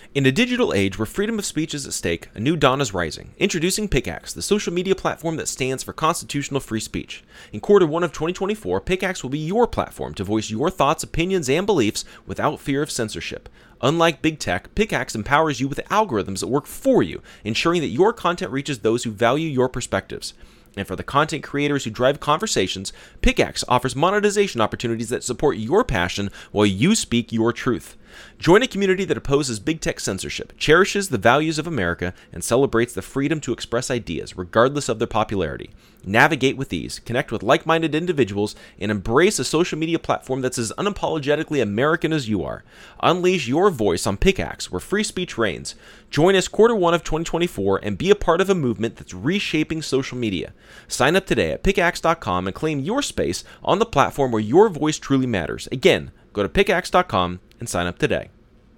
In a digital age where freedom of speech is at stake, a new dawn is rising. Introducing Pickaxe, the social media platform that stands for constitutional free speech. In Q1 of 2024, Pickaxe will be your platform to voice your thoughts, opinions, and beliefs without fear of censorship. Unlike big tech, Pickaxe empowers you with algorithms that work for you, ensuring that your content reaches those who value your perspectives. And for the content creators who drive conversations, Pickaxe offers monetization opportunities that support your passion while you speak your truth. Join a community that opposes big tech censorship, cherishes the values of America, and celebrates the freedom to express ideas regardless of their popularity. Navigate with ease, connect with like-minded individuals, and embrace a social media platform that's as unapologetically American as you are. Unleash your voice on Pickaxe, where free speech reigns. Join us Q1 of 2024 and be a part of a movement that's reshaping social media. Sign up today at pickaxe.com and claim your space on the platform where your voice truly matters. Again, go to pickaxe.com and sign up today.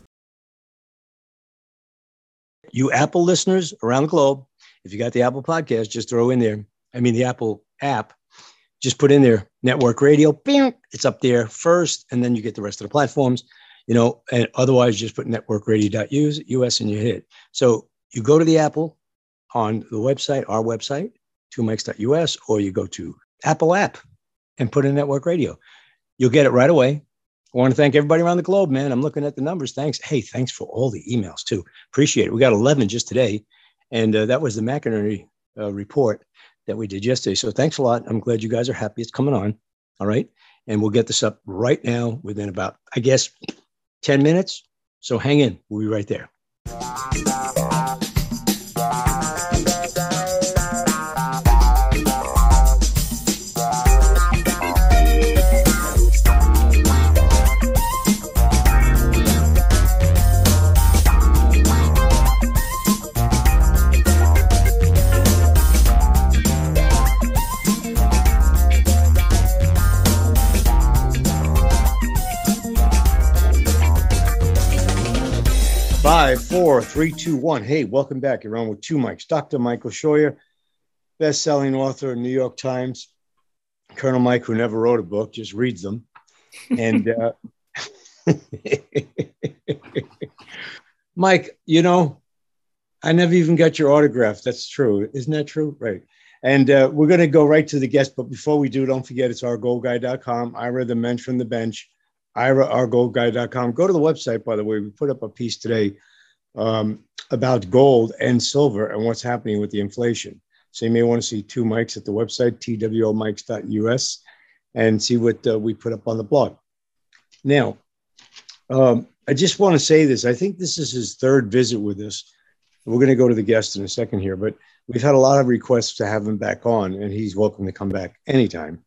You Apple listeners around the globe, if you got the Apple podcast, just throw in there. The Apple app, just put in there network radio. Bing, it's up there first, and then you get the rest of the platforms, and otherwise just put networkradio.us and you hit it. So you go to the Apple on the website, our website, 2mics.us, or you go to Apple app and put in network radio. You'll get it right away. I want to thank everybody around the globe, man. I'm looking at the numbers. Thanks. Hey, thanks for all the emails too. Appreciate it. We got 11 just today. And that was the McInerney report that we did yesterday. So thanks a lot. I'm glad you guys are happy it's coming on. All right. And we'll get this up right now within about, 10 minutes. So hang in. We'll be right there. 5, 4, 3, 2, 1. Hey, welcome back. You're on with Two Mics. Dr. Michael Scheuer, best-selling author, New York Times. Colonel Mike, who never wrote a book, just reads them. And Mike, I never even got your autograph. That's true. Isn't that true? Right. And we're going to go right to the guest. But before we do, don't forget, it's ourgoldguy.com. Ira, the mensch from the bench. ourgoldguy.com. Go to the website, by the way. We put up a piece today about gold and silver and what's happening with the inflation. So you may want to see Two Mics at the website, twomics.us, and see what we put up on the blog. Now, I just want to say this. I think this is his third visit with us. We're going to go to the guest in a second here, but we've had a lot of requests to have him back on, and he's welcome to come back anytime.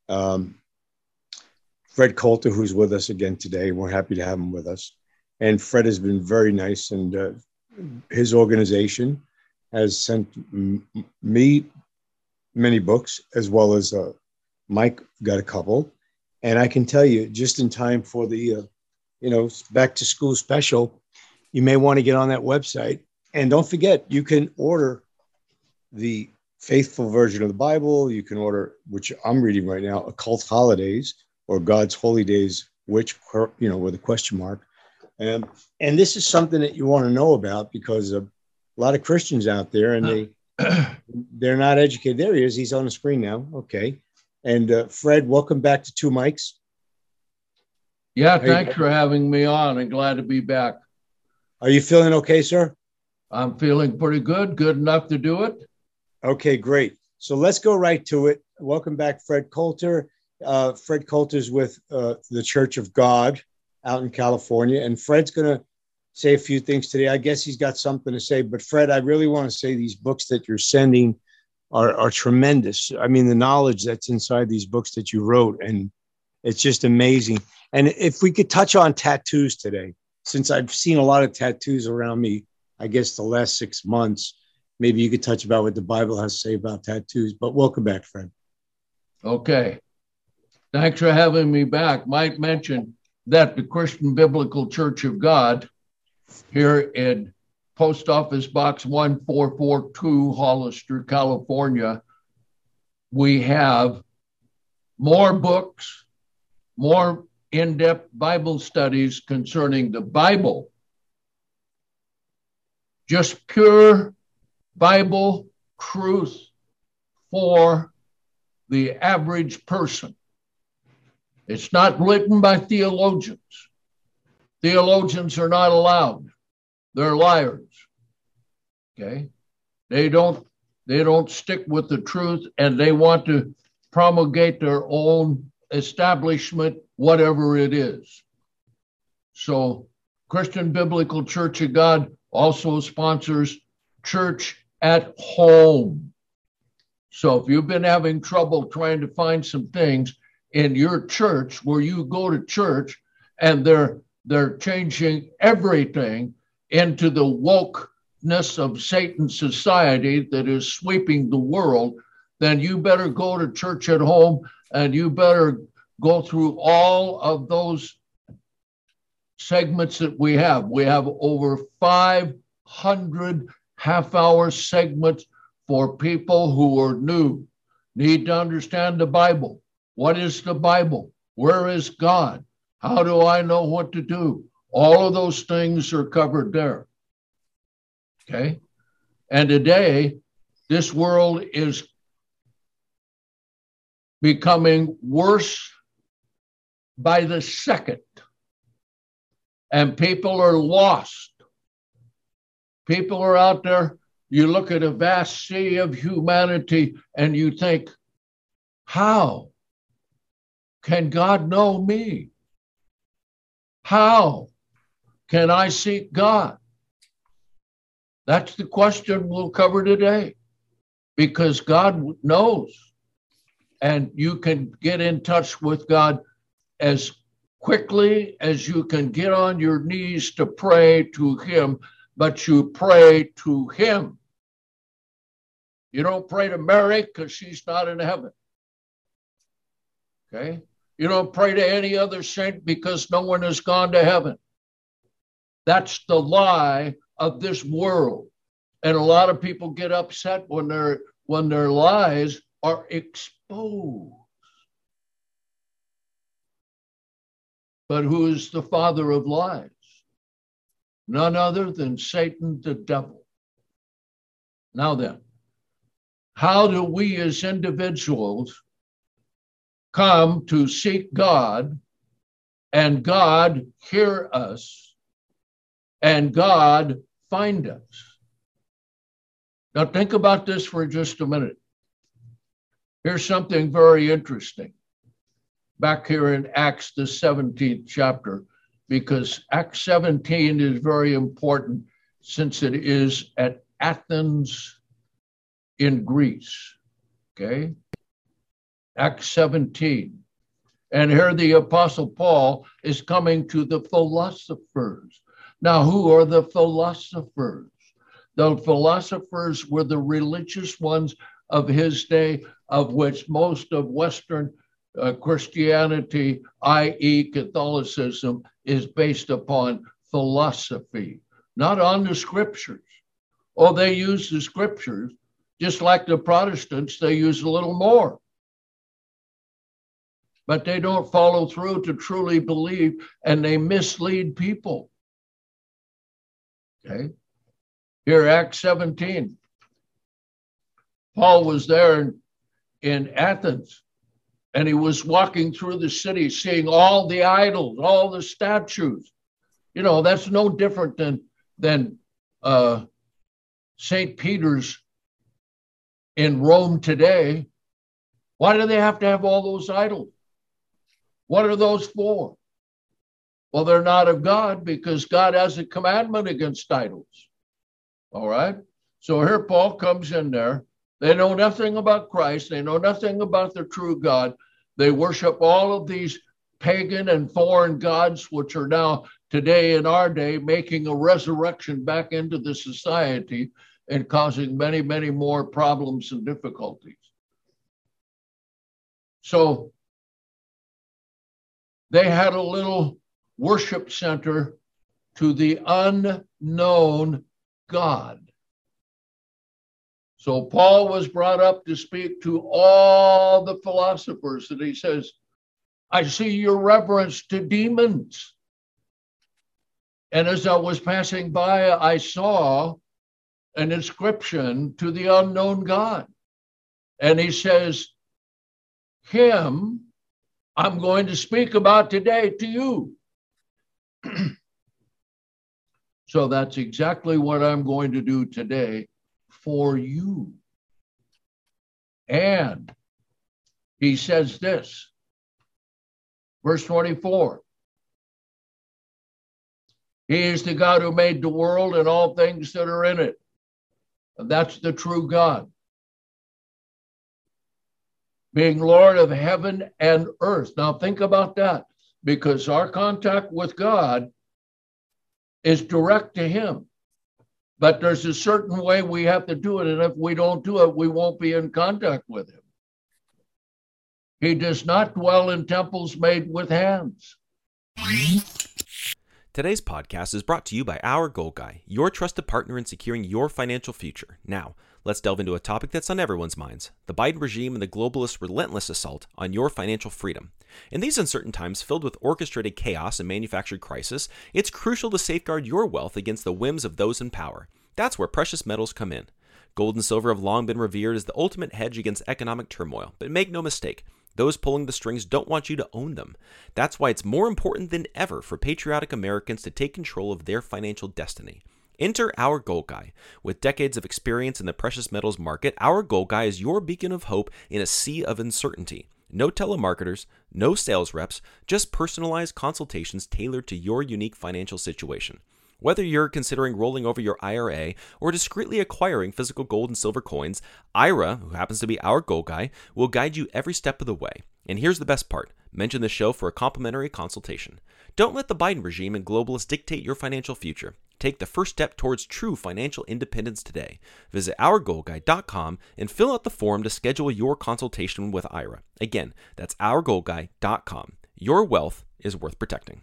Fred Coulter, who's with us again today. We're happy to have him with us. And Fred has been very nice, and his organization has sent me many books, as well as Mike got a couple. And I can tell you, just in time for the, back to school special, you may want to get on that website. And don't forget, you can order the faithful version of the Bible. You can order, which I'm reading right now, Occult Holidays, or God's Holy Days, which, with a question mark. And this is something that you want to know about, because a lot of Christians out there, and they're not educated. There he is. He's on the screen now. Okay. And Fred, welcome back to Two Mics. Yeah, thanks for having me on. I'm glad to be back. Are you feeling okay, sir? I'm feeling pretty good. Good enough to do it. Okay, great. So let's go right to it. Welcome back, Fred Coulter. Fred Coulter's with the Church of God out in California. And Fred's going to say a few things today. I guess he's got something to say. But Fred, I really want to say these books that you're sending are tremendous. The knowledge that's inside these books that you wrote, and it's just amazing. And if we could touch on tattoos today, since I've seen a lot of tattoos around me, I guess the last 6 months, maybe you could touch about what the Bible has to say about tattoos. But welcome back, Fred. Okay. Thanks for having me back. Might mention that the Christian Biblical Church of God here in Post Office Box 1442, Hollister, California, we have more books, more in-depth Bible studies concerning the Bible just pure Bible truth for the average person. It's not written by theologians. Theologians are not allowed. They're liars. Okay? They don't stick with the truth, and they want to promulgate their own establishment, whatever it is. So Christian Biblical Church of God also sponsors Church at Home. So if you've been having trouble trying to find some things in your church where you go to church and they're changing everything into the wokeness of Satan's society that is sweeping the world, then you better go to Church at Home, and you better go through all of those segments that we have. We have over 500 half-hour segments for people who are new, need to understand the Bible. What is the Bible? Where is God? How do I know what to do? All of those things are covered there. Okay? And today, this world is becoming worse by the second. And people are lost. People are out there. You look at a vast sea of humanity and you think, how can God know me? How can I seek God? That's the question we'll cover today, because God knows, and you can get in touch with God as quickly as you can get on your knees to pray to Him, but you pray to Him. You don't pray to Mary because she's not in heaven. Okay? You don't pray to any other saint because no one has gone to heaven. That's the lie of this world. And a lot of people get upset when their lies are exposed. But who is the father of lies? None other than Satan, the devil. Now then, how do we as individuals come to seek God, and God hear us, and God find us? Now think about this for just a minute. Here's something very interesting. Back here in Acts, the 17th chapter, because Acts 17 is very important since it is at Athens in Greece. Okay? Acts 17. And here the Apostle Paul is coming to the philosophers. Now, who are the philosophers? The philosophers were the religious ones of his day, of which most of Western Christianity, i.e. Catholicism, is based upon philosophy, not on the scriptures. Oh, they use the scriptures, just like the Protestants, they use a little more. But they don't follow through to truly believe, and they mislead people. Okay? Here, Acts 17. Paul was there in Athens, and he was walking through the city, seeing all the idols, all the statues. You know, that's no different than St. Peter's in Rome today. Why do they have to have all those idols? What are those for? Well, they're not of God, because God has a commandment against idols. All right? So here Paul comes in there. They know nothing about Christ. They know nothing about the true God. They worship all of these pagan and foreign gods, which are now today in our day making a resurrection back into the society and causing many, many more problems and difficulties. So they had a little worship center to the unknown God. So Paul was brought up to speak to all the philosophers, and he says, I see your reverence to demons. And as I was passing by, I saw an inscription to the unknown God. And he says, him I'm going to speak about today to you. So that's exactly what I'm going to do today for you. And he says this, verse 24. He is the God who made the world and all things that are in it. And that's the true God. Being Lord of heaven and earth. Now think about that, because our contact with God is direct to him. But there's a certain way we have to do it, and if we don't do it, we won't be in contact with him. He does not dwell in temples made with hands. Today's podcast is brought to you by Our Gold Guy, your trusted partner in securing your financial future. Now, let's delve into a topic that's on everyone's minds: the Biden regime and the globalists' relentless assault on your financial freedom. In these uncertain times filled with orchestrated chaos and manufactured crisis, it's crucial to safeguard your wealth against the whims of those in power. That's where precious metals come in. Gold and silver have long been revered as the ultimate hedge against economic turmoil, but make no mistake, those pulling the strings don't want you to own them. That's why it's more important than ever for patriotic Americans to take control of their financial destiny. Enter Our Gold Guy. With decades of experience in the precious metals market, Our Gold Guy is your beacon of hope in a sea of uncertainty. No telemarketers, no sales reps, just personalized consultations tailored to your unique financial situation. Whether you're considering rolling over your IRA or discreetly acquiring physical gold and silver coins, Ira, who happens to be Our Gold Guy, will guide you every step of the way. And here's the best part: mention the show for a complimentary consultation. Don't let the Biden regime and globalists dictate your financial future. Take the first step towards true financial independence today. Visit OurGoldGuy.com and fill out the form to schedule your consultation with Ira. Again, that's OurGoldGuy.com. Your wealth is worth protecting.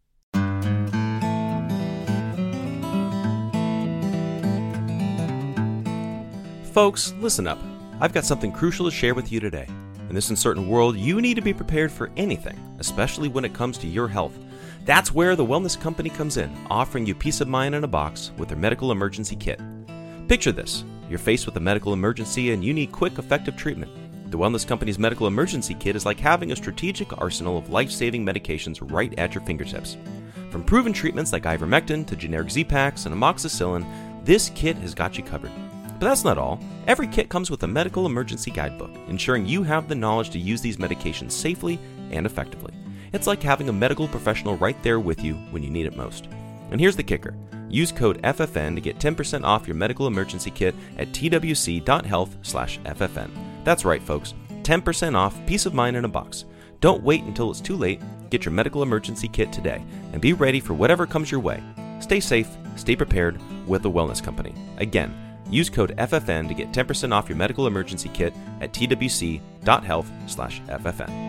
Folks, listen up. I've got something crucial to share with you today. In this uncertain world, you need to be prepared for anything, especially when it comes to your health. That's where the Wellness Company comes in, offering you peace of mind in a box with their medical emergency kit. Picture this: you're faced with a medical emergency and you need quick, effective treatment. The Wellness Company's medical emergency kit is like having a strategic arsenal of life-saving medications right at your fingertips. From proven treatments like ivermectin to generic Z-Paks and amoxicillin, this kit has got you covered. But that's not all. Every kit comes with a medical emergency guidebook, ensuring you have the knowledge to use these medications safely and effectively. It's like having a medical professional right there with you when you need it most. And here's the kicker: use code FFN to get 10% off your medical emergency kit at twc.health/FFN. That's right, folks. 10% off, peace of mind in a box. Don't wait until it's too late. Get your medical emergency kit today and be ready for whatever comes your way. Stay safe, stay prepared with the Wellness Company. Again, use code FFN to get 10% off your medical emergency kit at twc.health/FFN.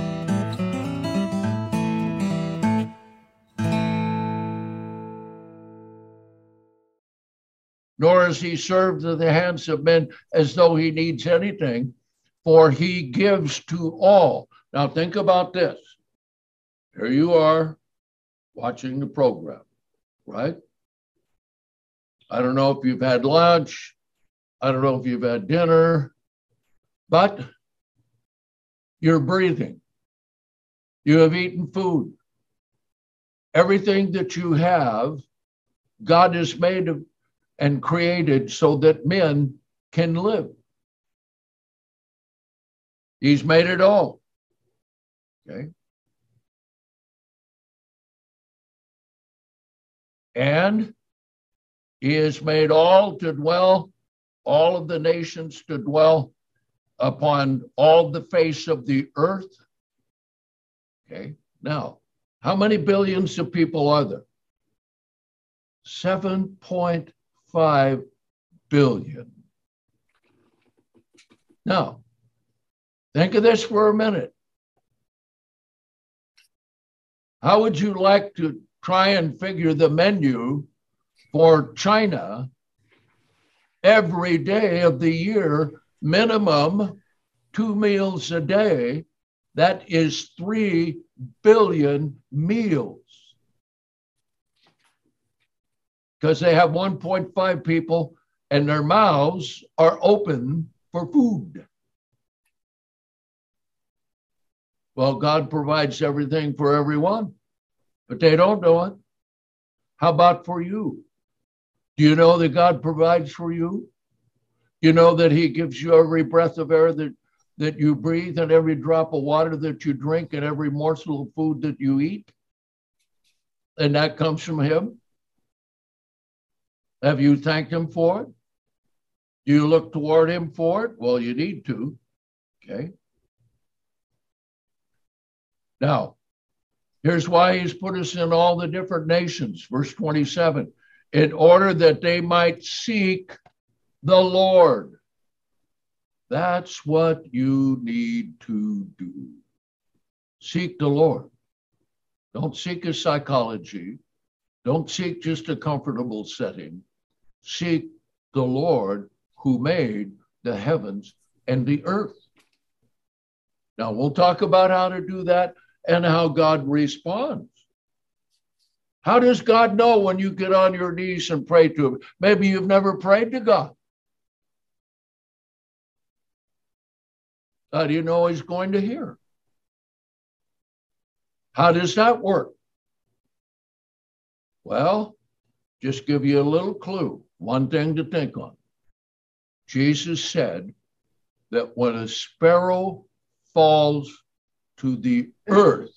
Nor is he served to the hands of men as though he needs anything, for he gives to all. Now think about this. Here you are watching the program, right? I don't know if you've had lunch. I don't know if you've had dinner, but you're breathing. You have eaten food. Everything that you have, God has made and created so that men can live. He's made it all. Okay. And he has made all to dwell, all of the nations to dwell upon all the face of the earth. Okay. Now, how many billions of people are there? 7.5 billion. Now, think of this for a minute. How would you like to try and figure the menu for China every day of the year, minimum 2 meals a day? That is 3 billion meals. Because they have 1.5 people and their mouths are open for food. Well, God provides everything for everyone, but they don't know it. How about for you? Do you know that God provides for you? You know that he gives you every breath of air that you breathe and every drop of water that you drink and every morsel of food that you eat? And that comes from him. Have you thanked him for it? Do you look toward him for it? Well, you need to. Okay. Now, here's why he's put us in all the different nations. Verse 27, in order that they might seek the Lord. That's what you need to do. Seek the Lord. Don't seek a psychology. Don't seek just a comfortable setting. Seek the Lord who made the heavens and the earth. Now, we'll talk about how to do that and how God responds. How does God know when you get on your knees and pray to him? Maybe you've never prayed to God. How do you know he's going to hear? How does that work? Well, just give you a little clue, one thing to think on. Jesus said that when a sparrow falls to the earth,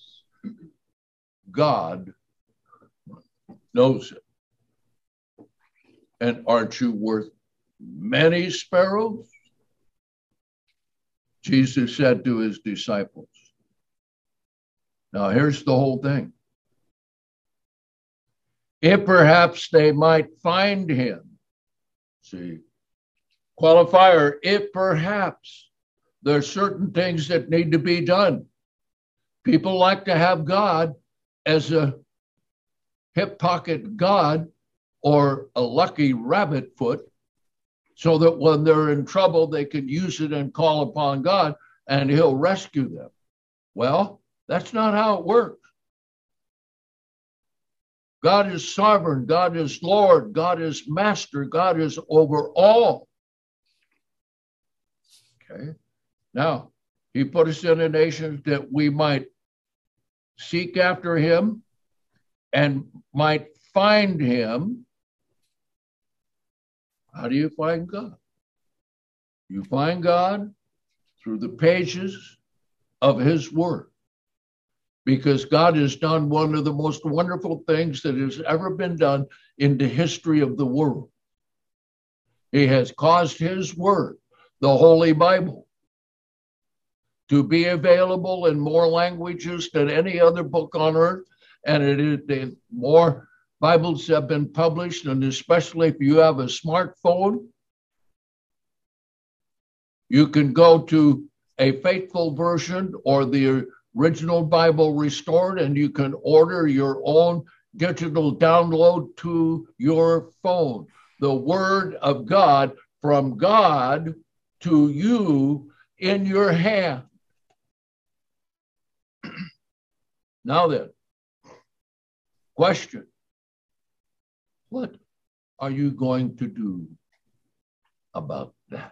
God knows it. And aren't you worth many sparrows? Jesus said to his disciples. Now, here's the whole thing. If perhaps they might find him, see, qualifier, if perhaps there are certain things that need to be done. People like to have God as a hip pocket God or a lucky rabbit foot so that when they're in trouble, they can use it and call upon God and he'll rescue them. Well, that's not how it works. God is sovereign. God is Lord. God is master. God is over all. Okay. Now, he put us in a nation that we might seek after him and might find him. How do you find God? You find God through the pages of his word. Because God has done one of the most wonderful things that has ever been done in the history of the world. He has caused his word, the Holy Bible, to be available in more languages than any other book on earth. And more Bibles have been published, and especially if you have a smartphone, you can go to a faithful version or the original Bible restored, and you can order your own digital download to your phone. The word of God from God to you in your hand. Now then, question. What are you going to do about that?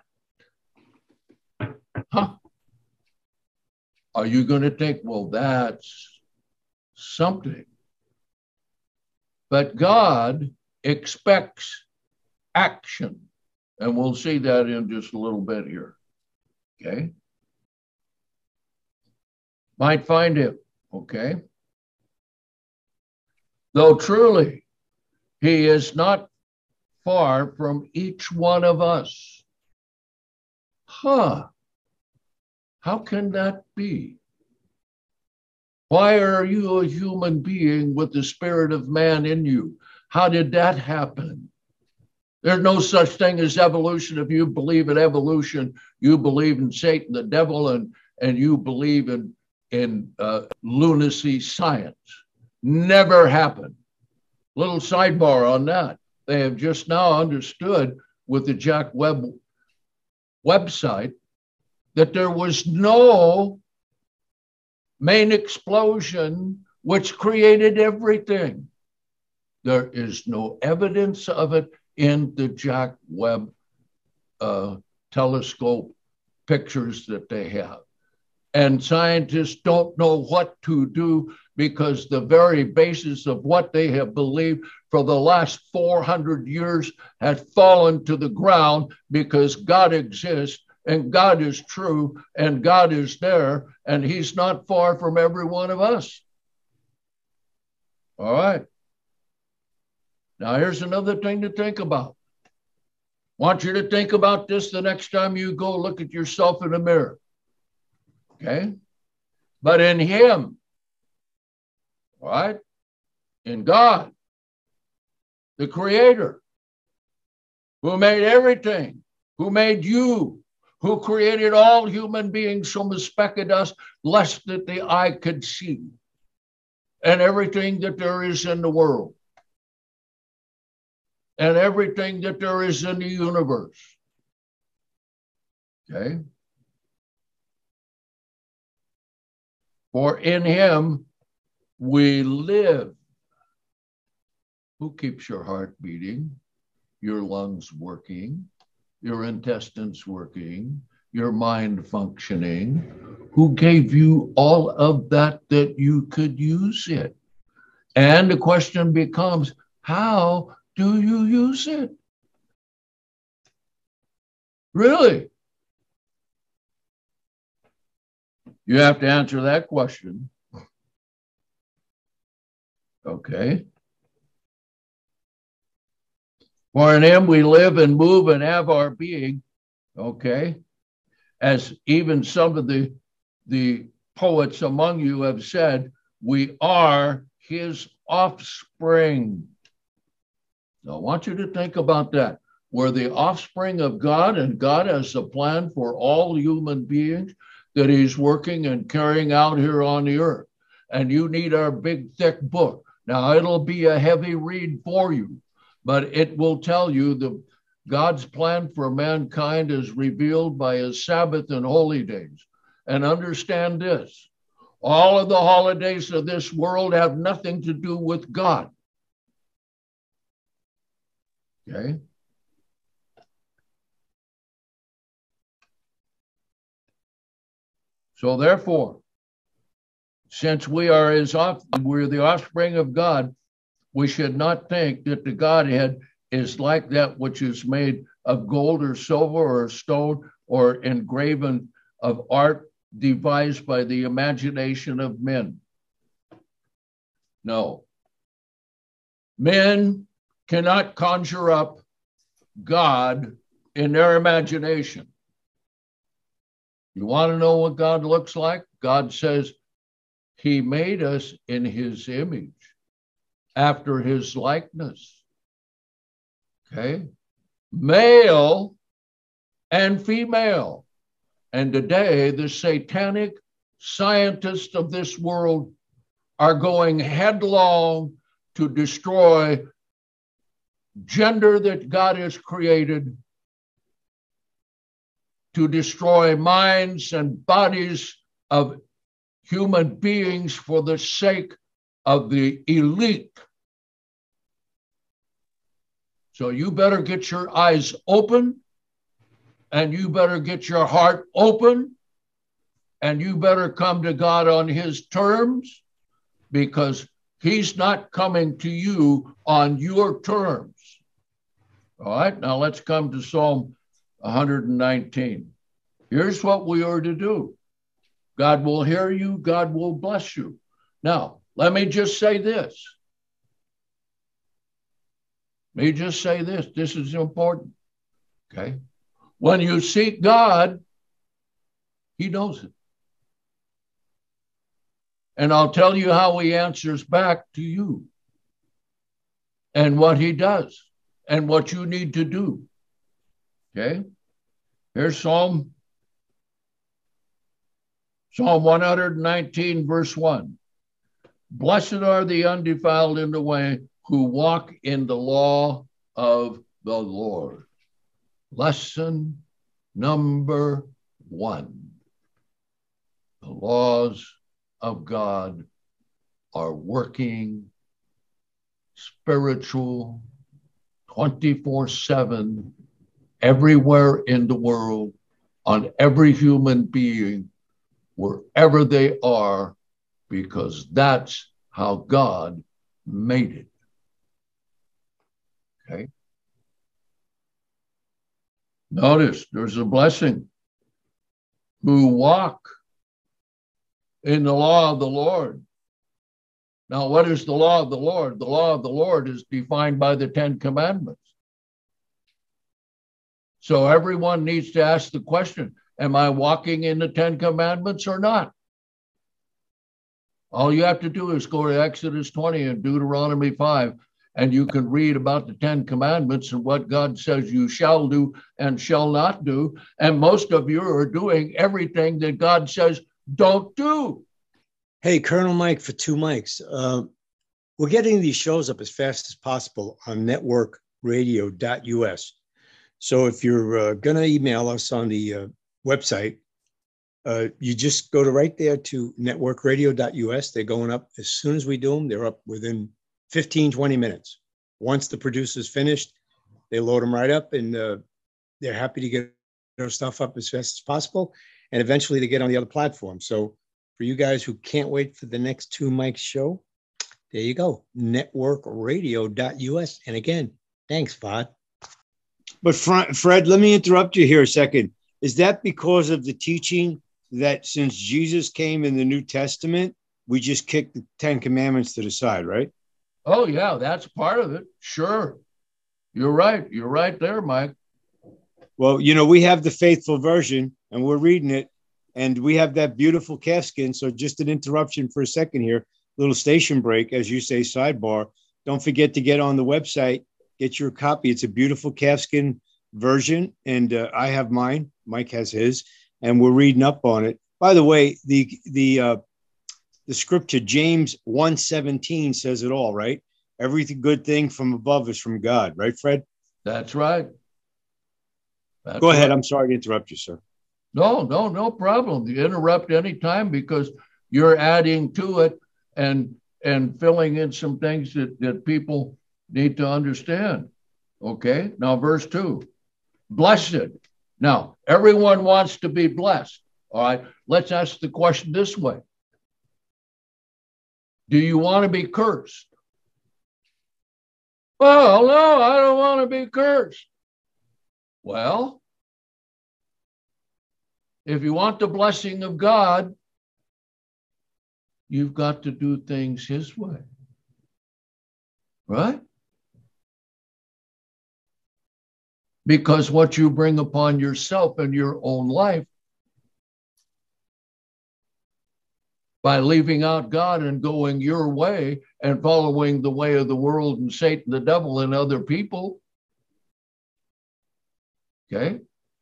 Huh? Are you going to think, well, that's something? But God expects action. And we'll see that in just a little bit here. Okay? Might find him. Okay? Though truly, he is not far from each one of us. Huh? How can that be? Why are you a human being with the spirit of man in you? How did that happen? There's no such thing as evolution. If you believe in evolution, you believe in Satan, the devil, and you believe in lunacy science. Never happened. Little sidebar on that. They have just now understood with the Jack Webb website that there was no main explosion which created everything. There is no evidence of it in the Jack Webb telescope pictures that they have. And scientists don't know what to do because the very basis of what they have believed for the last 400 years has fallen to the ground, because God exists and God is true and God is there and he's not far from every one of us. All right. Now here's another thing to think about. I want you to think about this the next time you go look at yourself in the mirror. Okay? But in him, all right, in God, the Creator, who made everything, who made you, who created all human beings from a speck of dust, less that the eye could see, and everything that there is in the world, and everything that there is in the universe. Okay? For in him we live. Who keeps your heart beating, your lungs working, your intestines working, your mind functioning? Who gave you all of that you could use it? And the question becomes, how do you use it? Really? You have to answer that question. Okay. For in him we live and move and have our being. Okay. As even some of the poets among you have said, we are his offspring. Now, I want you to think about that. We're the offspring of God, and God has a plan for all human beings that he's working and carrying out here on the earth. And you need our big, thick book. Now, it'll be a heavy read for you, but it will tell you God's plan for mankind is revealed by his Sabbath and holy days. And understand this, all of the holidays of this world have nothing to do with God. Okay? So therefore, since we're the offspring of God, we should not think that the Godhead is like that which is made of gold or silver or stone or engraven of art devised by the imagination of men. No. Men cannot conjure up God in their imagination. You want to know what God looks like? God says he made us in his image, after his likeness. Okay? Male and female. And today, the satanic scientists of this world are going headlong to destroy gender that God has created, to destroy minds and bodies of human beings for the sake of the elite. So you better get your eyes open, and you better get your heart open, and you better come to God on his terms, because he's not coming to you on your terms. All right, now let's come to Psalm 119. Here's what we are to do. God will hear you. God will bless you. Now, let me just say this. This is important. Okay? When you seek God, he knows it. And I'll tell you how he answers back to you and what he does and what you need to do. Okay? Here's Psalm 119, verse 1. Blessed are the undefiled in the way, who walk in the law of the Lord. Lesson number 1. The laws of God are working, spiritual, 24/7, everywhere in the world, on every human being, wherever they are, because that's how God made it. Okay? Notice there's a blessing. Who walk in the law of the Lord. Now, what is the law of the Lord? The law of the Lord is defined by the 10 Commandments. So everyone needs to ask the question, am I walking in the 10 Commandments or not? All you have to do is go to Exodus 20 and Deuteronomy 5, and you can read about the 10 Commandments and what God says you shall do and shall not do. And most of you are doing everything that God says don't do. Hey, Colonel Mike for 2 mics. We're getting these shows up as fast as possible on networkradio.us. So if you're going to email us on the website, you just go to right there to networkradio.us. They're going up as soon as we do them. They're up within 15, 20 minutes. Once the producer's finished, they load them right up, and they're happy to get their stuff up as fast as possible. And eventually they get on the other platform. So for you guys who can't wait for the next 2 mics show, there you go, networkradio.us. And again, thanks, Vod. But Fred, let me interrupt you here a second. Is that because of the teaching that since Jesus came in the New Testament, we just kicked the 10 Commandments to the side, right? Oh, yeah, that's part of it. Sure. You're right. You're right there, Mike. Well, you know, we have the faithful version and we're reading it, and we have that beautiful calfskin. So just an interruption for a second here, little station break, as you say, sidebar. Don't forget to get on the website, get your copy. It's a beautiful calfskin version, and I have mine. Mike has his, and we're reading up on it. By the way, the scripture, James 1:17, says it all, right? Every good thing from above is from God, right, Fred? That's right. Go ahead. I'm sorry to interrupt you, sir. No problem. You interrupt anytime because you're adding to it and filling in some things that people need to understand. Okay, now verse 2. Blessed. Now, everyone wants to be blessed. All right, let's ask the question this way. Do you want to be cursed? Well, no, I don't want to be cursed. Well, if you want the blessing of God, you've got to do things His way. Right? Because what you bring upon yourself in your own life by leaving out God and going your way and following the way of the world and Satan, the devil, and other people. Okay?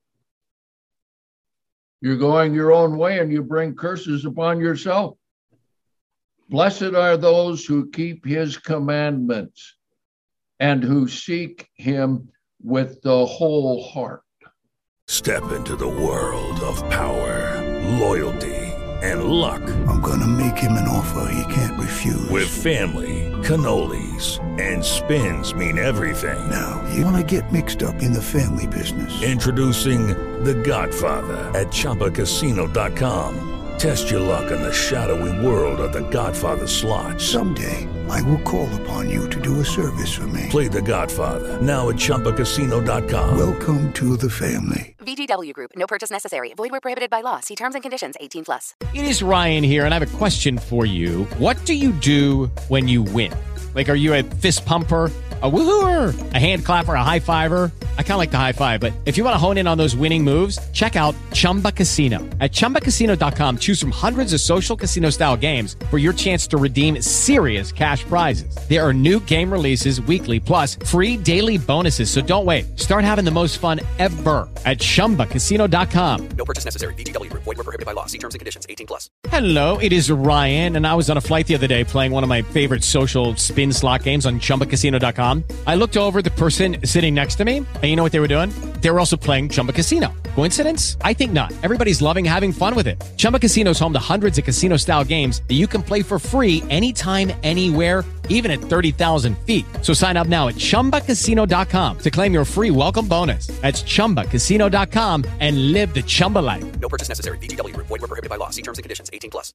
You're going your own way and you bring curses upon yourself. Blessed are those who keep His commandments and who seek Him with the whole heart. Step into the world of power, loyalty, and luck. I'm gonna make him an offer he can't refuse. With family, cannolis, and spins mean everything. Now, you wanna get mixed up in the family business. Introducing The Godfather at ChumbaCasino.com. Test your luck in the shadowy world of The Godfather slot. Someday, I will call upon you to do a service for me. Play The Godfather, now at ChumbaCasino.com. Welcome to the family. VGW Group. No purchase necessary. Void where prohibited by law. See terms and conditions. 18+. It is Ryan here, and I have a question for you. What do you do when you win? Like, are you a fist pumper, a woohooer, a hand clapper, a high fiver? I kind of like the high five, but if you want to hone in on those winning moves, check out Chumba Casino. At ChumbaCasino.com, choose from hundreds of social casino-style games for your chance to redeem serious cash prizes. There are new game releases weekly, plus free daily bonuses. So don't wait. Start having the most fun ever at ChumbaCasino.com. No purchase necessary. VGW Group. Void where prohibited by law. See terms and conditions. 18+. Hello, it is Ryan, and I was on a flight the other day playing one of my favorite social spin slot games on ChumbaCasino.com. I looked over at the person sitting next to me, and you know what they were doing? they were also playing Chumba Casino. Coincidence? I think not. Everybody's loving having fun with it. Chumba Casino is home to hundreds of casino-style games that you can play for free anytime, anywhere, even at 30,000 feet. So sign up now at ChumbaCasino.com to claim your free welcome bonus. That's ChumbaCasino.com and live the Chumba life. No purchase necessary. VGW Group. Void where prohibited by law. See terms and conditions. 18+.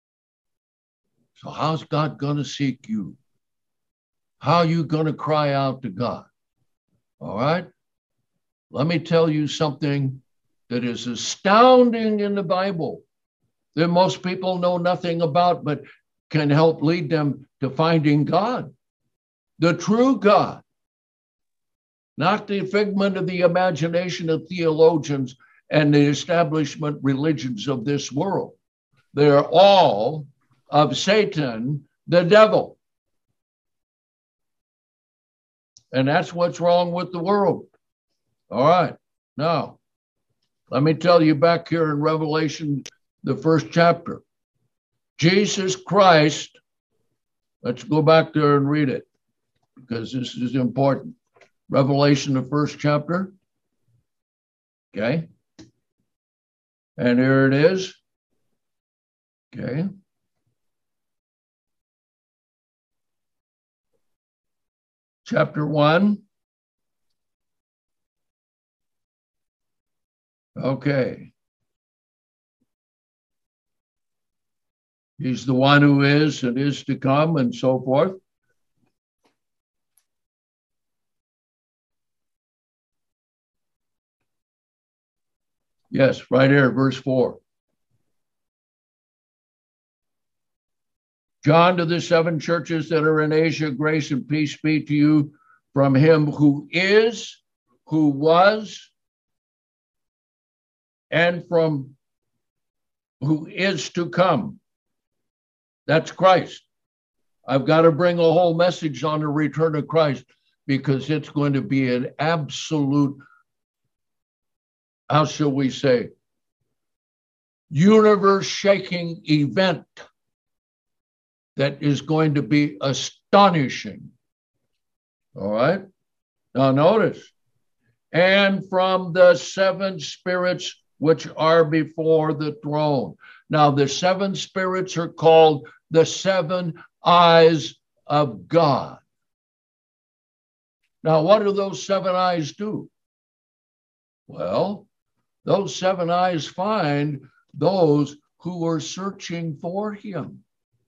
So how's God going to seek you? How are you going to cry out to God? All right? Let me tell you something that is astounding in the Bible that most people know nothing about, but can help lead them to finding God, the true God, not the figment of the imagination of theologians and the establishment religions of this world. They're all of Satan, the devil. And that's what's wrong with the world. All right. Now, let me tell you back here in Revelation, the first chapter. Jesus Christ, let's go back there and read it because this is important. Revelation, the first chapter. Okay. And here it is. Okay. Chapter 1. Okay. He's the one who is and is to come and so forth. Yes, right here, verse 4. John, to the 7 churches that are in Asia, grace and peace be to you from him who is, who was, and from who is to come. That's Christ. I've got to bring a whole message on the return of Christ because it's going to be an absolute, how shall we say, universe-shaking event that is going to be astonishing. All right? Now notice, and from the 7 spirits which are before the throne. Now the 7 spirits are called the 7 eyes of God. Now what do those 7 eyes do? Well, those 7 eyes find those who are searching for him.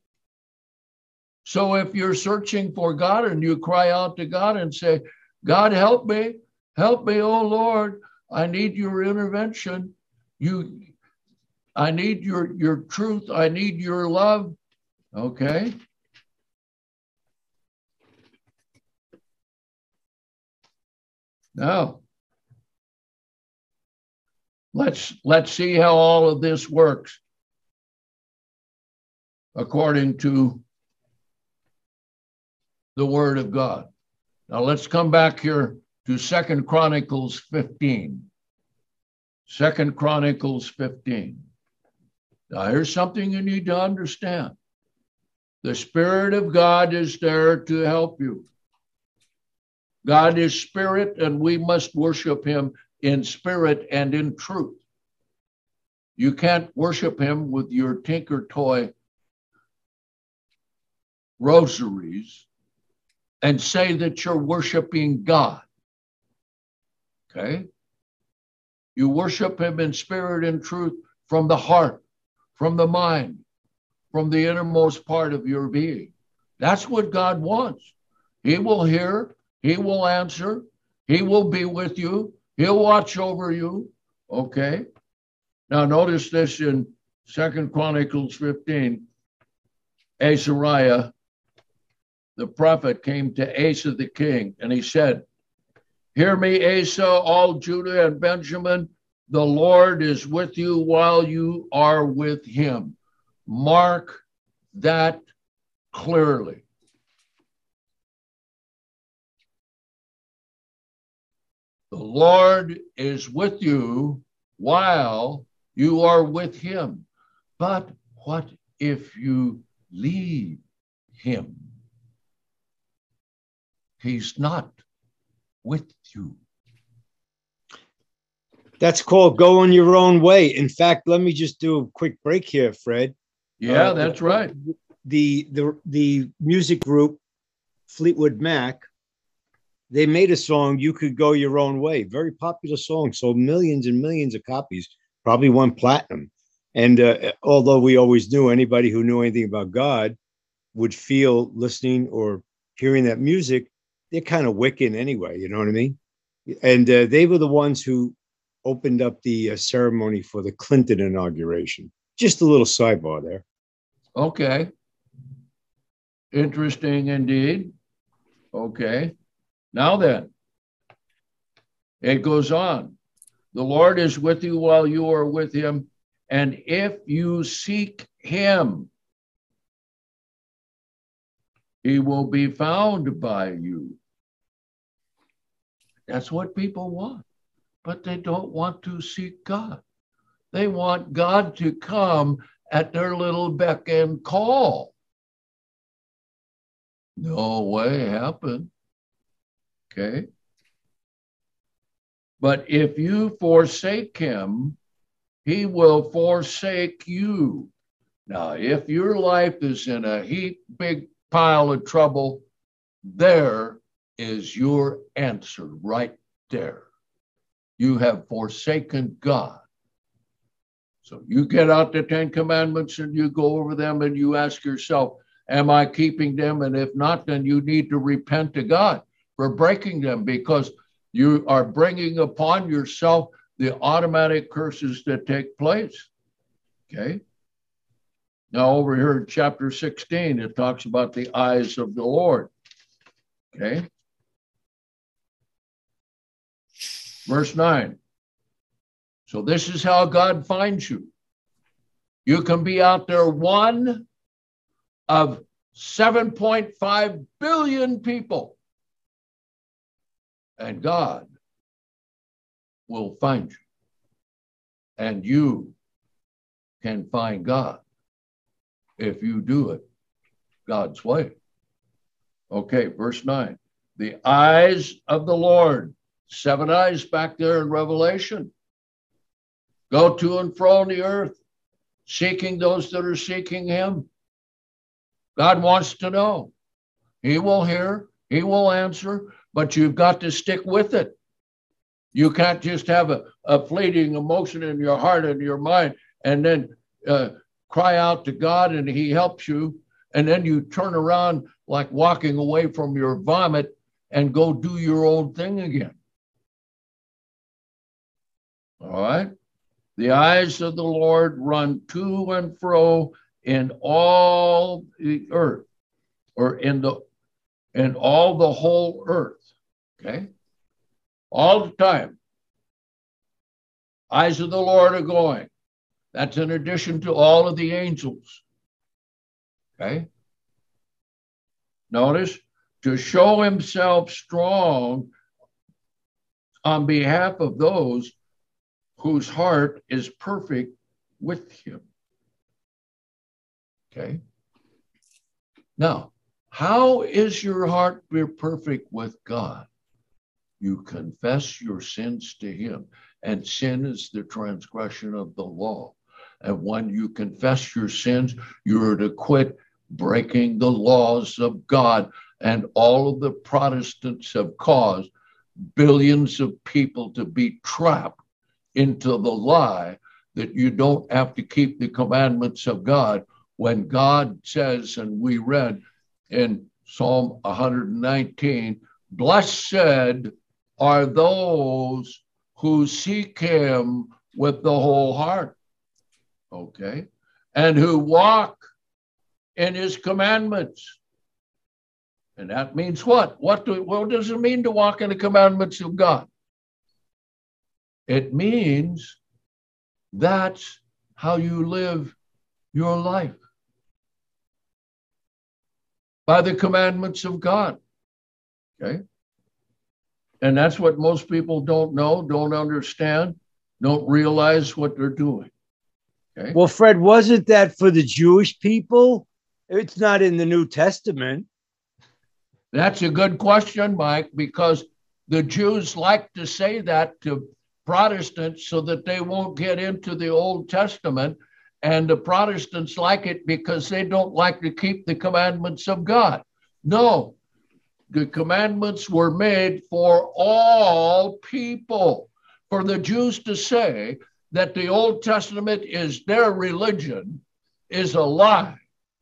So if you're searching for God and you cry out to God and say, God, help me, oh Lord, I need your intervention. I need your truth. I need your love. Okay. Now, let's see how all of this works according to the word of God. Now let's come back here to 2 Chronicles 15. 2 Chronicles 15. Now here's something you need to understand. The Spirit of God is there to help you. God is spirit, and we must worship him in spirit and in truth. You can't worship him with your tinker toy rosaries and say that you're worshiping God. Okay? You worship him in spirit and truth from the heart, from the mind, from the innermost part of your being. That's what God wants. He will hear, he will answer, he will be with you, he'll watch over you. Okay? Now notice this in 2 Chronicles 15. Azariah, the prophet, came to Asa the king, and he said, hear me, Asa, all Judah and Benjamin, the Lord is with you while you are with him. Mark that clearly. The Lord is with you while you are with him. But what if you leave him? He's not with you. That's called going your own way. In fact, let me just do a quick break here, Fred. Yeah, that's right. The music group Fleetwood Mac, they made a song, "You Could Go Your Own Way." Very popular song, sold millions and millions of copies, probably won platinum. And although we always knew anybody who knew anything about God would feel listening or hearing that music, they're kind of Wiccan anyway, you know what I mean? And they were the ones who opened up the ceremony for the Clinton inauguration. Just a little sidebar there. Okay. Interesting indeed. Okay. Now then, it goes on. The Lord is with you while you are with him, and if you seek him, he will be found by you. That's what people want, but they don't want to seek God. They want God to come at their little beck and call. No way happen. Okay. But if you forsake him, he will forsake you. Now, if your life is in a heap big pile of trouble, there is your answer right there. You have forsaken God. So you get out the 10 Commandments and you go over them and you ask yourself, am I keeping them? And if not, then you need to repent to God for breaking them, because you are bringing upon yourself the automatic curses that take place. Okay. Now over here in chapter 16, it talks about the eyes of the Lord. Okay. Verse 9. So this is how God finds you. You can be out there one of 7.5 billion people, and God will find you. And you can find God if you do it God's way. Okay, verse 9. The eyes of the Lord, 7 eyes back there in Revelation, go to and fro on the earth, seeking those that are seeking him. God wants to know. He will hear, he will answer, but you've got to stick with it. You can't just have a fleeting emotion in your heart and your mind and then cry out to God and he helps you, and then you turn around like walking away from your vomit and go do your own thing again. All right? The eyes of the Lord run to and fro in all the earth, or in all the whole earth. Okay? All the time. Eyes of the Lord are going. That's in addition to all of the angels. Okay? Notice, to show himself strong on behalf of those whose heart is perfect with him. Okay? Now, how is your heart perfect with God? You confess your sins to him, and sin is the transgression of the law. And when you confess your sins, you're to quit breaking the laws of God. And all of the Protestants have caused billions of people to be trapped into the lie that you don't have to keep the commandments of God, when God says, and we read in Psalm 119, blessed are those who seek him with the whole heart. Okay? And who walk in his commandments. And that means what? What does it mean to walk in the commandments of God? It means that's how you live your life. By the commandments of God. Okay? And that's what most people don't know, don't understand, don't realize what they're doing. Okay? Well, Fred, wasn't that for the Jewish people? It's not in the New Testament. That's a good question, Mike, because the Jews like to say that to Protestants so that they won't get into the Old Testament. And the Protestants like it because they don't like to keep the commandments of God. No, the commandments were made for all people. For the Jews to say that the Old Testament is their religion is a lie.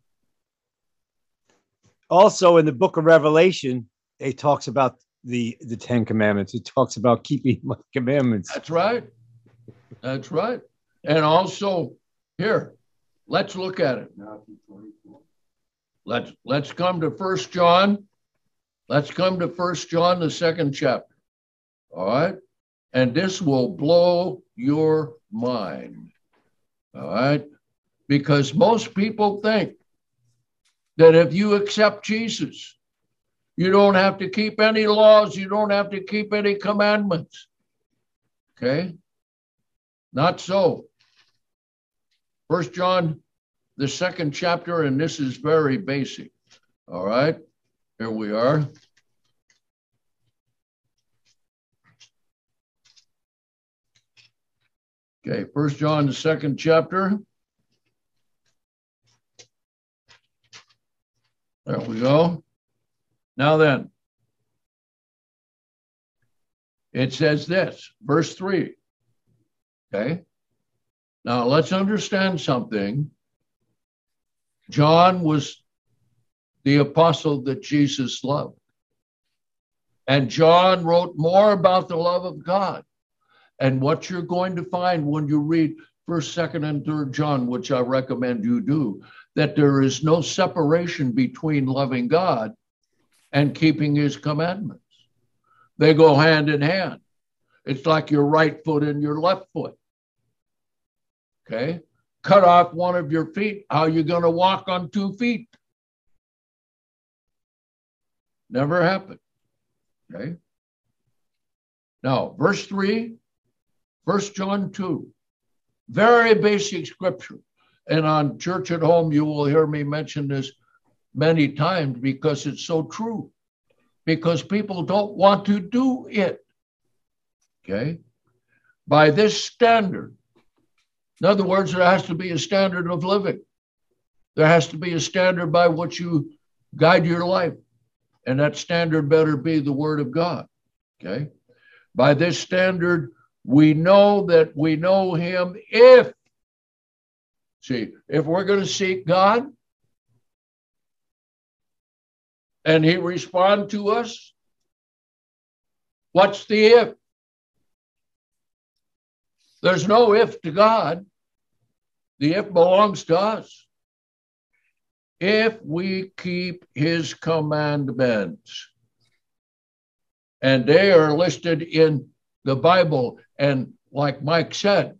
Also, in the book of Revelation, it talks about the Ten Commandments. It talks about keeping my commandments. That's right. That's right. And also, here, let's look at it. Let's come to 1 John. Let's come to 1 John, the 2nd chapter. All right? And this will blow your mind. All right? Because most people think that if you accept Jesus, you don't have to keep any laws, you don't have to keep any commandments. Okay? Not so. 1 John, the 2nd chapter, and this is very basic. All right? Here we are. Okay, 1 John, the 2nd chapter. There we go. Now then, it says this, verse 3. Okay. Now let's understand something. John was the apostle that Jesus loved. And John wrote more about the love of God. And what you're going to find when you read 1st, 2nd, and 3rd John, which I recommend you do, that there is no separation between loving God and keeping his commandments. They go hand in hand. It's like your right foot and your left foot. Okay? Cut off one of your feet. How are you going to walk on 2 feet? Never happened. Okay? Now, verse 3, 1 John 2. Very basic scripture. And on Church at Home, you will hear me mention this many times because it's so true. Because people don't want to do it. Okay? By this standard. In other words, there has to be a standard of living. There has to be a standard by which you guide your life. And that standard better be the Word of God. Okay? By this standard, we know that we know him if we're going to seek God and he respond to us, what's the if? There's no if to God. The if belongs to us. If we keep his commandments. And they are listed in the Bible. And like Mike said,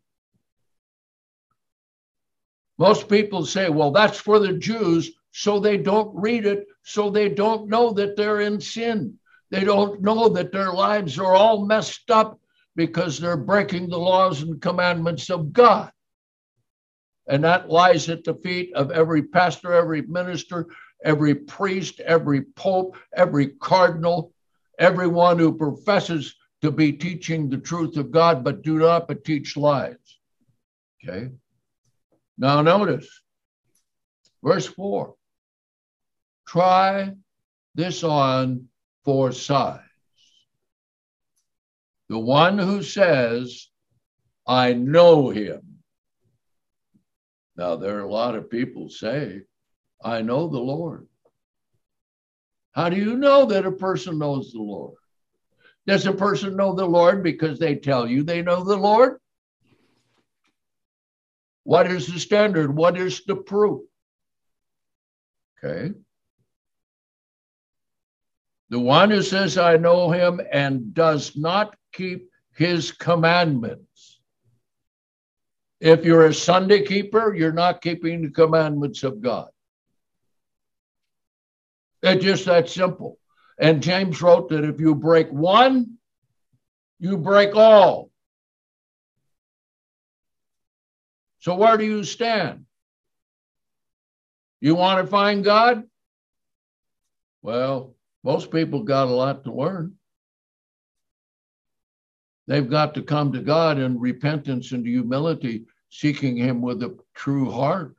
most people say, well, that's for the Jews, so they don't read it, so they don't know that they're in sin. They don't know that their lives are all messed up because they're breaking the laws and commandments of God. And that lies at the feet of every pastor, every minister, every priest, every pope, every cardinal, everyone who professes to be teaching the truth of God, but do not but teach lies. Okay? Now notice, verse 4. Try this on for size. The one who says, I know him. Now, there are a lot of people say, I know the Lord. How do you know that a person knows the Lord? Does a person know the Lord because they tell you they know the Lord? What is the standard? What is the proof? Okay. The one who says, I know him and does not keep his commandments. If you're a Sunday keeper, you're not keeping the commandments of God. It's just that simple. And James wrote that if you break one, you break all. So where do you stand? You want to find God? Well, most people got a lot to learn. They've got to come to God in repentance and humility, seeking him with a true heart.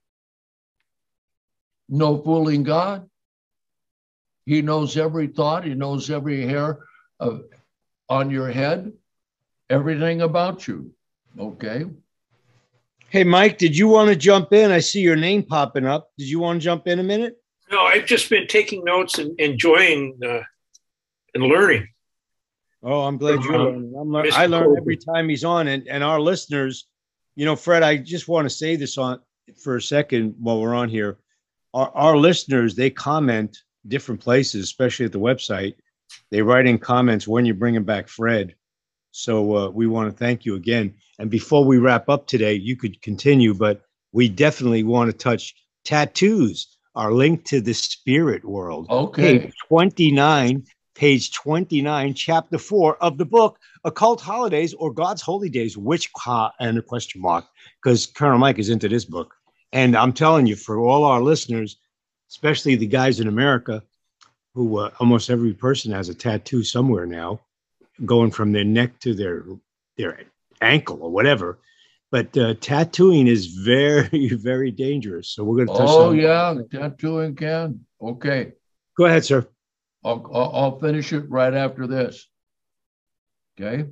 No fooling God. He knows every thought. He knows every hair on your head, everything about you. Okay. Hey, Mike, did you want to jump in? I see your name popping up. Did you want to jump in a minute? No, I've just been taking notes and enjoying and learning. Oh, I'm glad you're learning. I learn every time he's on. And our listeners, you know, Fred, I just want to say this on for a second while we're on here. Our listeners, they comment different places, especially at the website. They write in comments when you're bringing back Fred. So we want to thank you again. And before we wrap up today, you could continue, but we definitely want to touch tattoos, our link to the spirit world. Okay. Page 29, chapter 4 of the book, Occult Holidays or God's Holy Days, and a question mark, because Colonel Mike is into this book. And I'm telling you, for all our listeners, especially the guys in America, who almost every person has a tattoo somewhere now, going from their neck to their ankle or whatever. But tattooing is very, very dangerous. So we're going to touch on yeah, tattooing can. Okay. Go ahead, sir. I'll finish it right after this. Okay.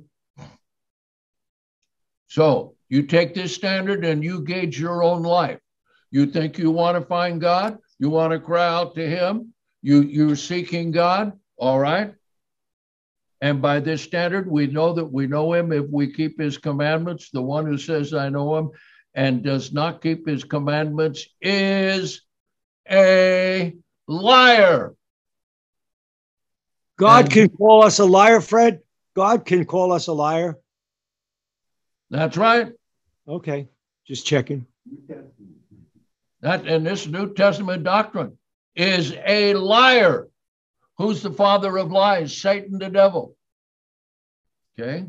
So you take this standard and you gauge your own life. You think you want to find God? You want to cry out to him? You're seeking God? All right. And by this standard, we know that we know him if we keep his commandments. The one who says, I know him, and does not keep his commandments is a liar. God can call us a liar, Fred. God can call us a liar. That's right. Okay. Just checking. That in this New Testament doctrine is a liar. Who's the father of lies? Satan, the devil. Okay.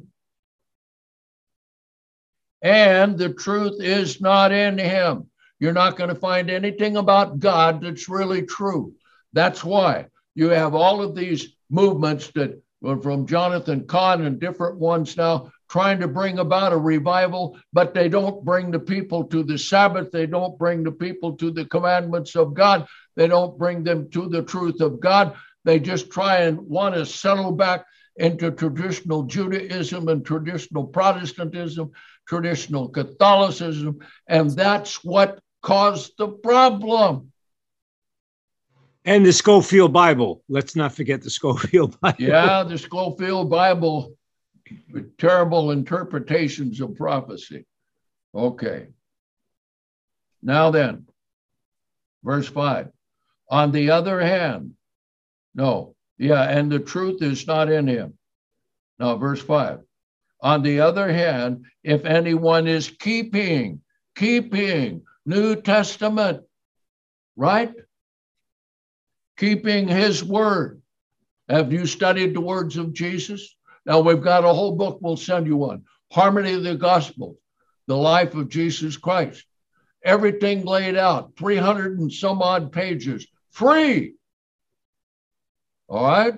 And the truth is not in him. You're not going to find anything about God that's really true. That's why you have all of these movements that were from Jonathan Cahn and different ones now trying to bring about a revival, but they don't bring the people to the Sabbath. They don't bring the people to the commandments of God. They don't bring them to the truth of God. They just try and want to settle back into traditional Judaism and traditional Protestantism, traditional Catholicism, and that's what caused the problem. And the Scofield Bible. Let's not forget the Scofield Bible. Yeah, the Scofield Bible, with terrible interpretations of prophecy. Okay. Now then, verse 5. On the other hand, and the truth is not in him. Now, verse 5. On the other hand, if anyone is keeping New Testament, right? Keeping his word. Have you studied the words of Jesus? Now we've got a whole book, we'll send you one. Harmony of the Gospel, the life of Jesus Christ. Everything laid out, 300 and some odd pages, free. All right?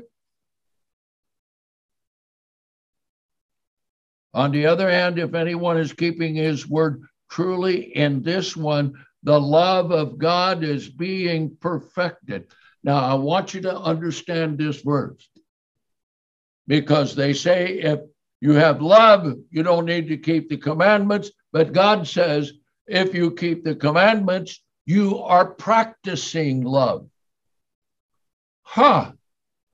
On the other hand, if anyone is keeping his word truly, in this one, the love of God is being perfected. Now, I want you to understand this verse, because they say if you have love, you don't need to keep the commandments. But God says if you keep the commandments, you are practicing love. All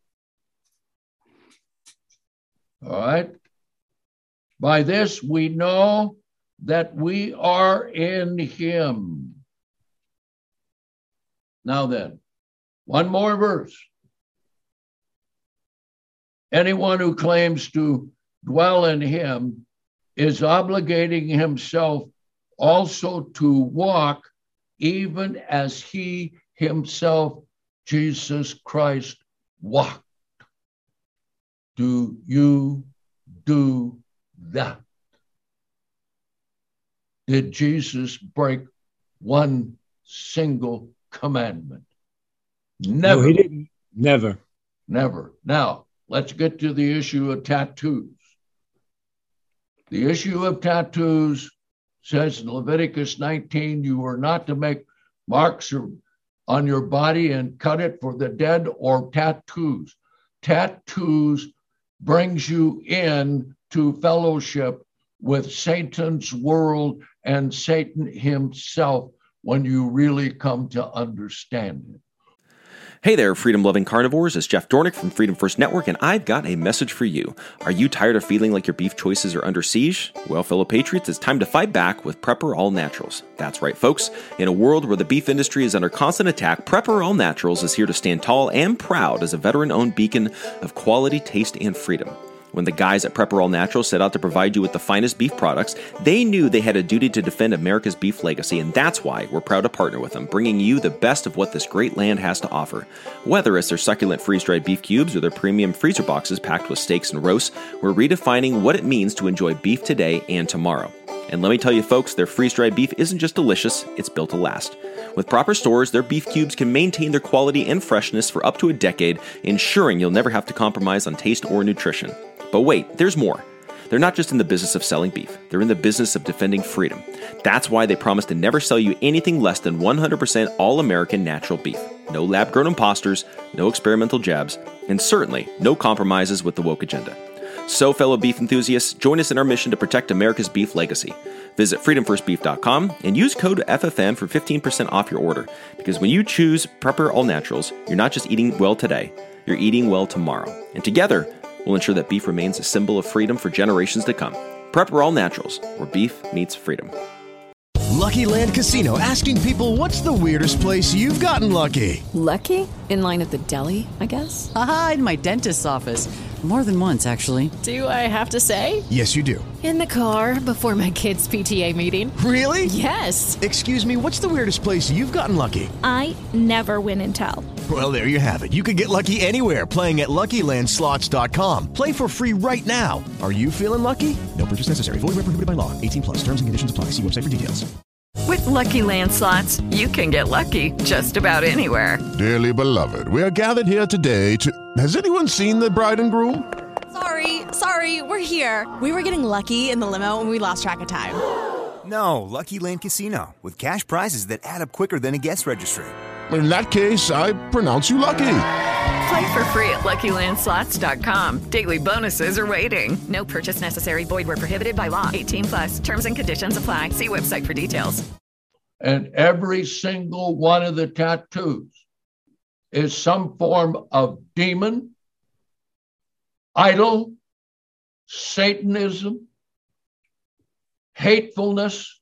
right. By this, we know that we are in him. Now then, one more verse. Anyone who claims to dwell in him is obligating himself also to walk even as he himself, Jesus Christ, walked. Do you do that? Did Jesus break one single commandment? Never. No, he didn't. Never. Never. Now, let's get to the issue of tattoos. The issue of tattoos says in Leviticus 19, you are not to make marks on your body and cut it for the dead or tattoos. Tattoos brings you in to fellowship with Satan's world and Satan himself when you really come to understand it. Hey there, freedom-loving carnivores. It's Jeff Dornick from Freedom First Network, and I've got a message for you. Are you tired of feeling like your beef choices are under siege? Well, fellow patriots, it's time to fight back with Prepper All Naturals. That's right, folks. In a world where the beef industry is under constant attack, Prepper All Naturals is here to stand tall and proud as a veteran-owned beacon of quality, taste, and freedom. When the guys at Prepper All Naturals set out to provide you with the finest beef products, they knew they had a duty to defend America's beef legacy, and that's why we're proud to partner with them, bringing you the best of what this great land has to offer. Whether it's their succulent freeze-dried beef cubes or their premium freezer boxes packed with steaks and roasts, we're redefining what it means to enjoy beef today and tomorrow. And let me tell you, folks, their freeze-dried beef isn't just delicious, it's built to last. With proper stores, their beef cubes can maintain their quality and freshness for up to a decade, ensuring you'll never have to compromise on taste or nutrition. But wait, there's more. They're not just in the business of selling beef. They're in the business of defending freedom. That's why they promise to never sell you anything less than 100% all-American natural beef. No lab-grown imposters, no experimental jabs, and certainly no compromises with the woke agenda. So, fellow beef enthusiasts, join us in our mission to protect America's beef legacy. Visit freedomfirstbeef.com and use code FFN for 15% off your order. Because when you choose Prepper All Naturals, you're not just eating well today, you're eating well tomorrow. And together, we'll ensure that beef remains a symbol of freedom for generations to come. Prepper All Naturals, where beef meets freedom. Lucky Land Casino, asking people, what's the weirdest place you've gotten lucky? Lucky? In line at the deli, I guess? Aha, in my dentist's office. More than once, actually. Do I have to say? Yes, you do. In the car before my kids' PTA meeting. Really? Yes. Excuse me, what's the weirdest place you've gotten lucky? I never win and tell. Well, there you have it. You can get lucky anywhere, playing at LuckyLandSlots.com. Play for free right now. Are you feeling lucky? No purchase necessary. Void where prohibited by law. 18+. Terms and conditions apply. See website for details. With Lucky Land Slots, you can get lucky just about anywhere. Dearly beloved, we are gathered here today to... Has anyone seen the bride and groom? Sorry, we're here. We were getting lucky in the limo and we lost track of time. No, Lucky Land Casino, with cash prizes that add up quicker than a guest registry. In that case, I pronounce you lucky. Play for free at LuckyLandSlots.com. Daily bonuses are waiting. No purchase necessary. Void where prohibited by law. 18+. Terms and conditions apply. See website for details. And every single one of the tattoos is some form of demon, idol, Satanism, hatefulness.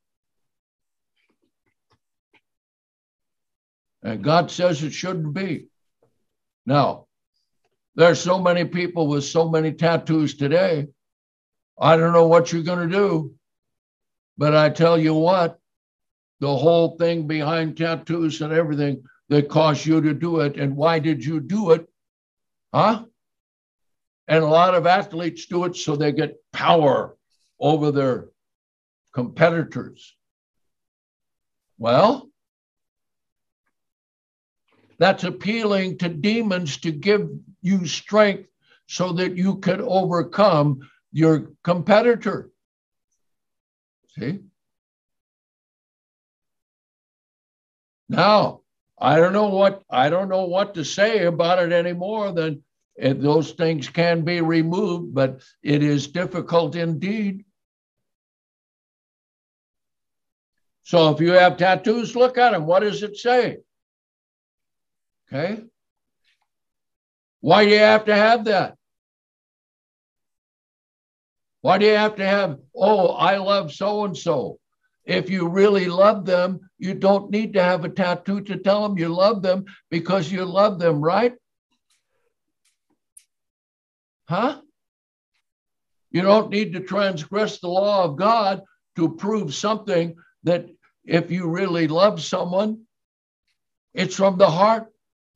And God says it shouldn't be. Now, there's so many people with so many tattoos today. I don't know what you're going to do, but I tell you what, the whole thing behind tattoos and everything that caused you to do it, and why did you do it? Huh? And a lot of athletes do it so they get power over their competitors. Well, that's appealing to demons to give you strength so that you can overcome your competitor. See? Now, I don't know what to say about it anymore than those things can be removed, but it is difficult indeed. So if you have tattoos, look at them. What does it say? Okay. Why do you have to have that? Why do you have to have, oh, I love so-and-so? If you really love them, you don't need to have a tattoo to tell them you love them because you love them, right? Huh? You don't need to transgress the law of God to prove something that if you really love someone, it's from the heart.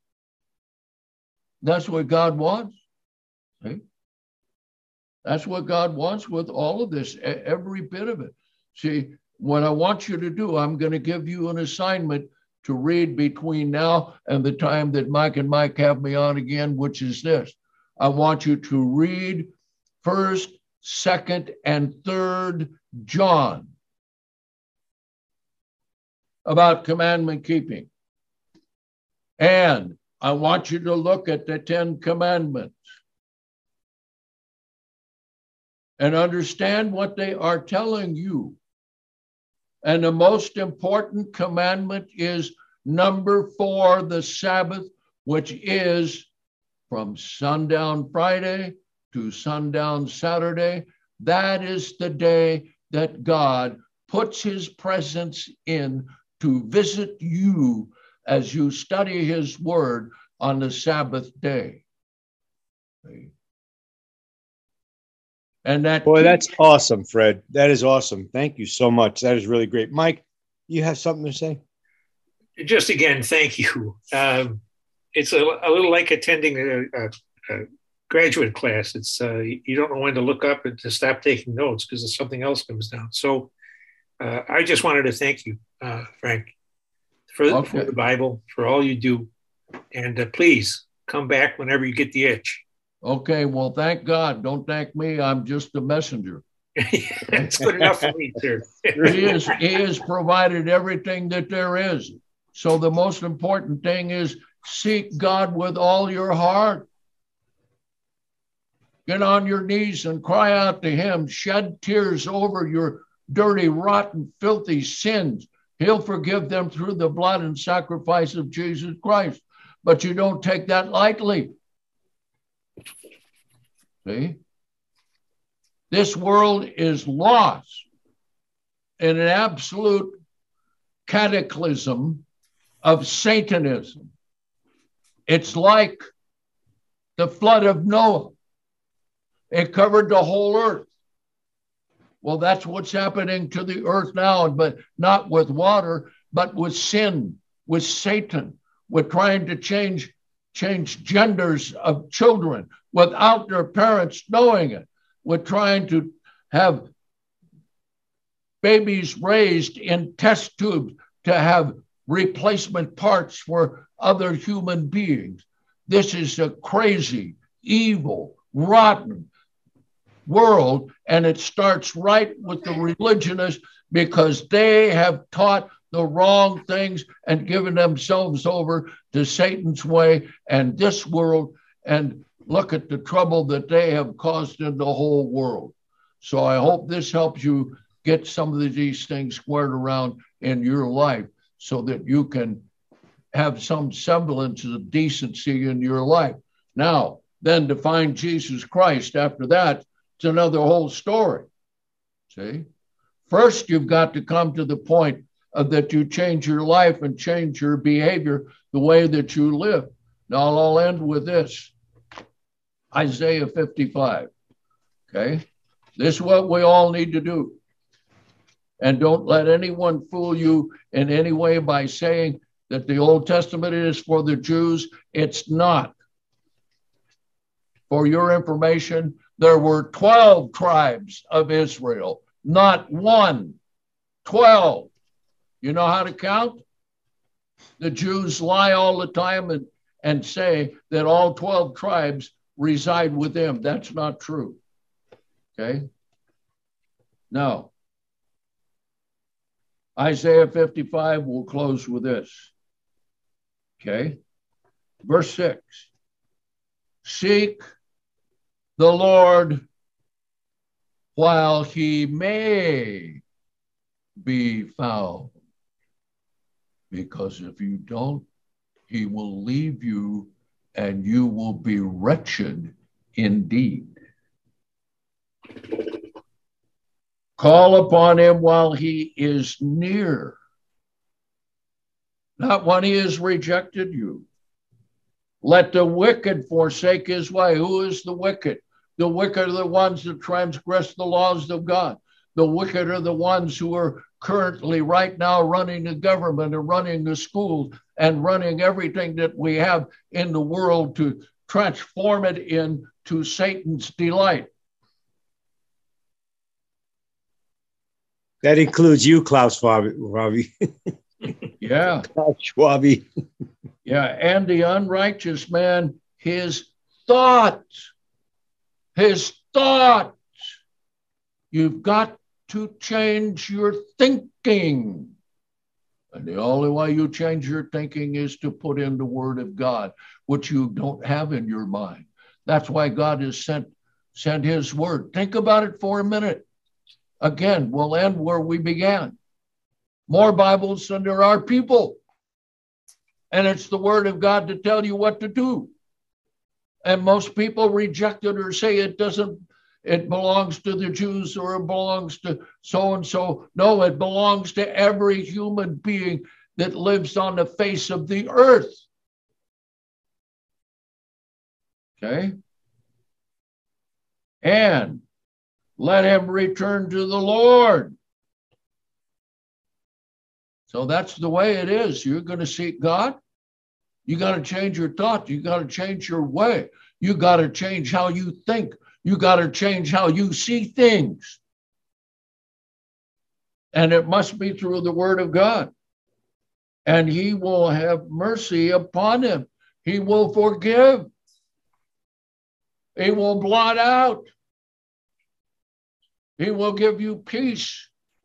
That's what God wants. See? That's what God wants with all of this, every bit of it. See, what I want you to do, I'm going to give you an assignment to read between now and the time that Mike and Mike have me on again, which is this. I want you to read 1 2nd and 3rd John about commandment keeping. And I want you to look at the 10 commandments and understand what they are telling you. And the most important commandment is number 4, the Sabbath, which is from sundown Friday to sundown Saturday. That is the day that God puts his presence in to visit you as you study his word on the Sabbath day. And that, boy, that's awesome, Fred. That is awesome. Thank you so much. That is really great. Mike, you have something to say? Just again, thank you. It's a little like attending a graduate class. It's you don't know when to look up and to stop taking notes because something else comes down. So I just wanted to thank you, Frank, for the Bible, for all you do. And please come back whenever you get the itch. Okay, well, thank God. Don't thank me. I'm just a messenger. It's good enough for me, sir. He has provided everything that there is. So the most important thing is seek God with all your heart. Get on your knees and cry out to him. Shed tears over your dirty, rotten, filthy sins. He'll forgive them through the blood and sacrifice of Jesus Christ. But you don't take that lightly. See? This world is lost in an absolute cataclysm of Satanism. It's like the flood of Noah. It covered the whole earth. Well, that's what's happening to the earth now, but not with water, but with sin, with Satan, with trying to change genders of children without their parents knowing it. We're trying to have babies raised in test tubes to have replacement parts for other human beings. This is a crazy, evil, rotten world, and it starts right with the religionists because they have taught the wrong things and given themselves over to Satan's way and this world, and look at the trouble that they have caused in the whole world. So I hope this helps you get some of these things squared around in your life so that you can have some semblance of decency in your life. Now, then to find Jesus Christ after that, it's another whole story. See? First, you've got to come to the point that you change your life and change your behavior, the way that you live. Now, I'll end with this. Isaiah 55. Okay? This is what we all need to do. And don't let anyone fool you in any way by saying that the Old Testament is for the Jews. It's not. For your information, there were 12 tribes of Israel, not one. 12. You know how to count? The Jews lie all the time and say that all 12 tribes reside with them. That's not true. Okay? Now, Isaiah 55, we'll close with this. Okay? Verse 6. Seek the Lord while he may be found. Because if you don't, he will leave you and you will be wretched indeed. Call upon him while he is near, not when he has rejected you. Let the wicked forsake his way. Who is the wicked? The wicked are the ones that transgress the laws of God. The wicked are the ones who are currently right now running the government and running the schools and running everything that we have in the world to transform it into Satan's delight. That includes you, Klaus Schwabi. Yeah. Klaus Schwabi. Yeah, and the unrighteous man, his thoughts You've got to change your thinking. And the only way you change your thinking is to put in the Word of God, which you don't have in your mind. That's why God has sent His Word. Think about it for a minute. Again, we'll end where we began. More Bibles than there are people. And it's the Word of God to tell you what to do. And most people reject it or say it belongs to the Jews or it belongs to so-and-so. No, it belongs to every human being that lives on the face of the earth. Okay? And let him return to the Lord. So that's the way it is. You're going to seek God. You got to change your thought. You got to change your way. You got to change how you think. You got to change how you see things. And it must be through the Word of God. And He will have mercy upon him. He will forgive. He will blot out. He will give you peace.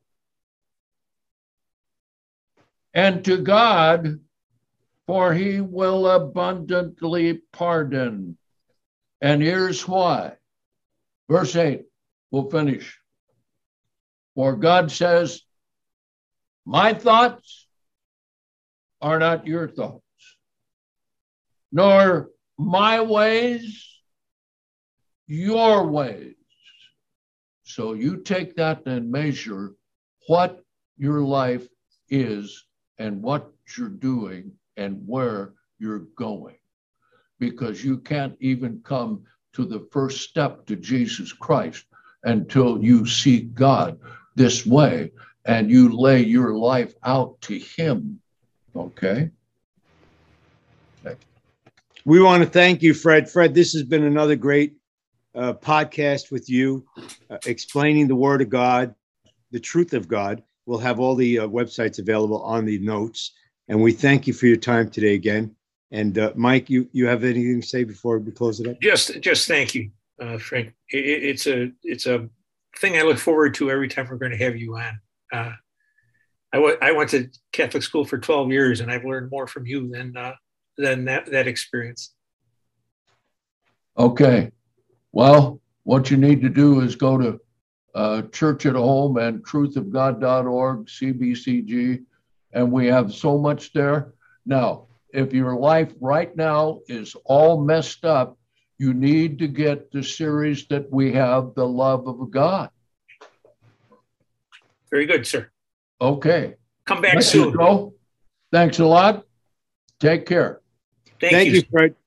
And to God, for He will abundantly pardon. And here's why. Verse 8, we'll finish. For God says, my thoughts are not your thoughts, nor my ways your ways. So you take that and measure what your life is and what you're doing and where you're going. Because you can't even come to the first step to Jesus Christ until you seek God this way and you lay your life out to Him. Okay? We want to thank you, Fred. Fred, this has been another great podcast with you, explaining the Word of God, the truth of God. We'll have all the websites available on the notes. And we thank you for your time today again. And Mike, you have anything to say before we close it up? Just thank you, Frank. It's a thing I look forward to every time we're going to have you on. I went to Catholic school for 12 years, and I've learned more from you than that experience. Okay. Well, what you need to do is go to Church at Home and truthofgod.org, CBCG, and we have so much there. Now, if your life right now is all messed up, you need to get the series that we have, The Love of God. Very good, sir. Okay. Come back soon. Thanks a lot. Take care. Thank you, Fred.